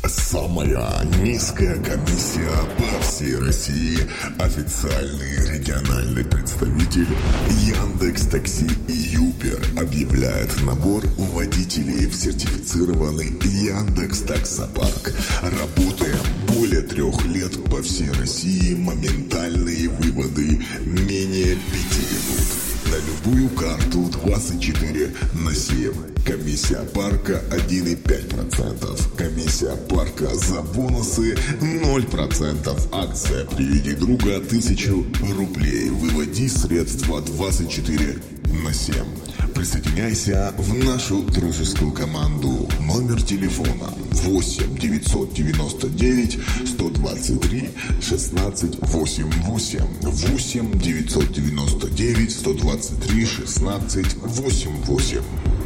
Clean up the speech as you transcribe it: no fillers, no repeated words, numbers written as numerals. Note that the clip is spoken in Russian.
Самая низкая комиссия по всей России. Официальный региональный представитель Яндекс.Такси и Юпер объявляет набор водителей в сертифицированный Яндекс.Таксопарк. Работаем более 3 лет по всей России. Моментальные выводы менее 5 минут. На любую карту 24/7. Комиссия парка 1,5%. Комиссия парка за бонусы 0%. Акция «Приведи друга» 1000 рублей. Выводи средства 24/7. Присоединяйся в нашу дружескую команду. Номер телефона 8 999 123 16 88. 8 999 123 16 88.